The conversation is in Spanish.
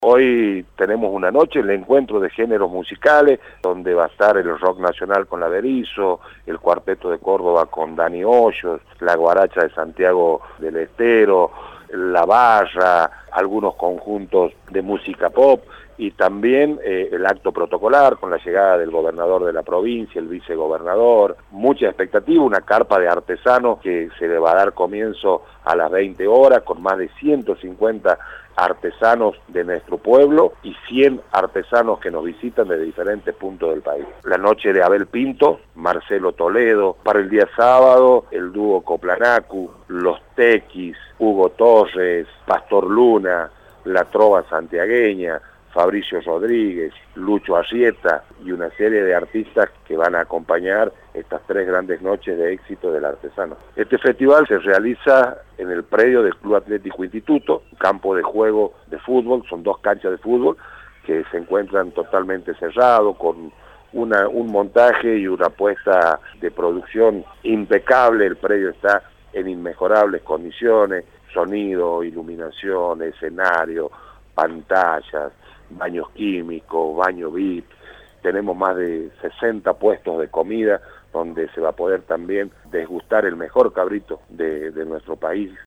Hoy tenemos una noche, el encuentro de géneros musicales, donde va a estar el rock nacional con la Berizo, el cuarteto de Córdoba con Dani Hoyos, la guaracha de Santiago del Estero, la barra, algunos conjuntos de música pop y también el acto protocolar con la llegada del gobernador de la provincia, el vicegobernador, mucha expectativa, una carpa de artesanos que se le va a dar comienzo a las 20 horas con más de 150 artesanos de nuestro pueblo y 100 artesanos que nos visitan de diferentes puntos del país. La noche de Abel Pinto, Marcelo Toledo, para el día sábado el dúo Coplanacu, Los Tequis, Hugo Torres, Pastor Luna, La Trova Santiagueña, Fabricio Rodríguez, Lucho Arrieta y una serie de artistas que van a acompañar estas tres grandes noches de éxito del artesano. Este festival se realiza en el predio del Club Atlético Instituto, un campo de juego de fútbol, son 2 canchas de fútbol que se encuentran totalmente cerrados, con un montaje y una puesta de producción impecable. El predio está en inmejorables condiciones, sonido, iluminación, escenario, pantallas, baños químicos, baño VIP. Tenemos más de 60 puestos de comida donde se va a poder también degustar el mejor cabrito de nuestro país.